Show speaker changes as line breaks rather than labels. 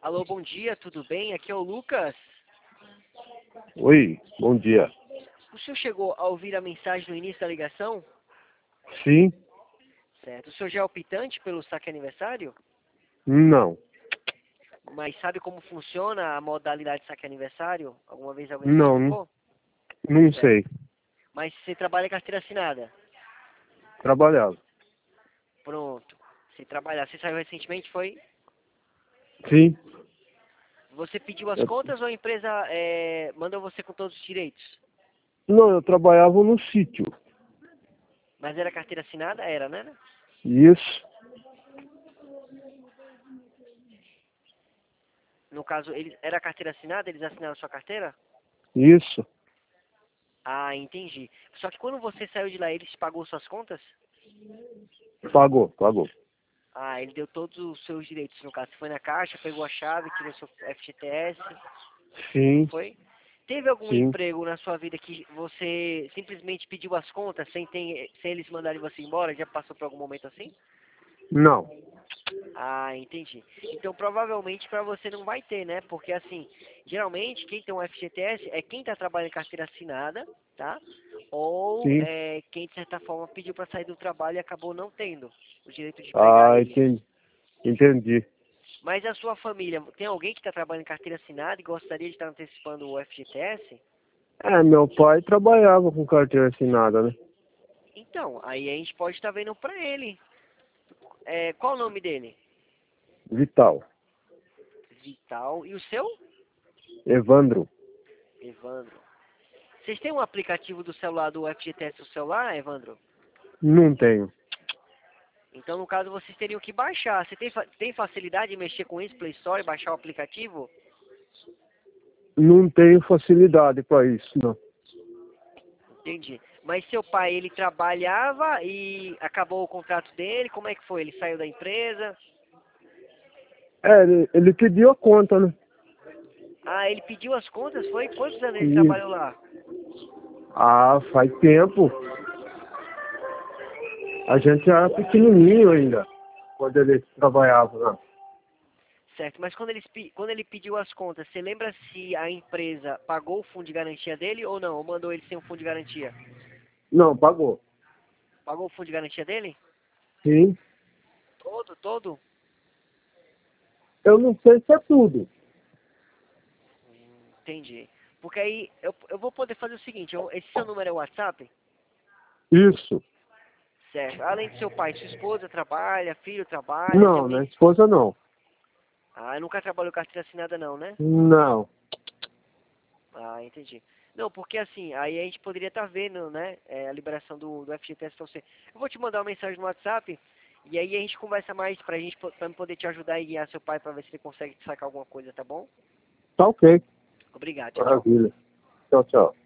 Alô, bom dia, tudo bem? Aqui é o Lucas.
Oi, bom dia.
O senhor chegou a ouvir a mensagem no início da ligação?
Sim?
Certo. O senhor já é optante pelo saque aniversário?
Não.
Mas sabe como funciona a modalidade de saque aniversário? Alguma vez alguém te
Não,
explicou?
não
Certo.
sei.
Mas você trabalha em carteira assinada?
Trabalhava.
Pronto. Se trabalhar, você saiu recentemente, foi?
Sim?
Você pediu as
Eu-
contas ou a empresa mandou você com todos os direitos?
Não, eu trabalhava no sítio.
Mas era carteira assinada? Era, né?
Isso,
No caso, era carteira assinada? Eles assinaram a sua carteira?
isso.
Ah, entendi. Só que quando você saiu de lá, eles pagou suas contas?
Pagou, pagou.
Ah, ele deu todos os seus direitos, no caso. Você foi na caixa, pegou a chave, tirou seu FGTS, não
Sim,
foi? Teve algum
sim.
emprego na sua vida que você simplesmente pediu as contas sem eles mandarem você embora? Já passou por algum momento assim?
Não.
Ah, entendi. Então provavelmente para você não vai ter, né? Porque assim, geralmente quem tem um FGTS é quem está trabalhando em carteira assinada, tá? Ou
Sim.
quem de certa forma pediu para sair do trabalho e acabou não tendo o direito de pegar
Ah,
ele.
entendi. Entendi.
Mas a sua família, tem alguém que está trabalhando em carteira assinada e gostaria de estar antecipando o FGTS?
Meu pai trabalhava com carteira assinada, né?
Então, aí a gente pode estar vendo para ele. Qual o nome dele?
Vital.
Vital. E o seu?
Evandro.
Evandro. Vocês têm um aplicativo do celular do FGTS no celular, Evandro?
Não tenho.
Então, no caso, vocês teriam que baixar. Você tem facilidade em mexer com isso, Play Store, e baixar o aplicativo?
Não tenho facilidade para isso, não.
Entendi. Mas seu pai, ele trabalhava e acabou o contrato dele? Como é que foi? Ele saiu da empresa?
Ele pediu a conta, né?
Ah, ele pediu as contas, foi? Quantos anos ele
E,
trabalhou lá?
faz tempo. A gente era pequenininho ainda, quando ele trabalhava lá.
Certo, mas quando ele pediu as contas, você lembra se a empresa pagou o fundo de garantia dele ou não? Ou mandou ele sem o fundo de garantia?
Não, pagou.
Pagou o fundo de garantia dele?
Sim.
Todo, todo?
Eu não sei se é tudo.
Entendi. Porque aí eu vou poder fazer o seguinte, esse seu número é o WhatsApp?
Isso.
Certo. Além do seu pai, sua esposa trabalha, filho trabalha, tem
Não, minha
alguém?
esposa não.
Ah, nunca trabalhou carteira assinada não, né?
Não.
Ah, entendi. Não, porque assim, aí a gente poderia estar vendo, né, a liberação do FGTS pra você. Eu vou te mandar uma mensagem no WhatsApp e aí a gente conversa mais pra eu poder te ajudar e guiar seu pai pra ver se ele consegue te sacar alguma coisa, tá bom?
Tá ok.
Obrigado, tchau, tchau.
Maravilha. Tchau, tchau.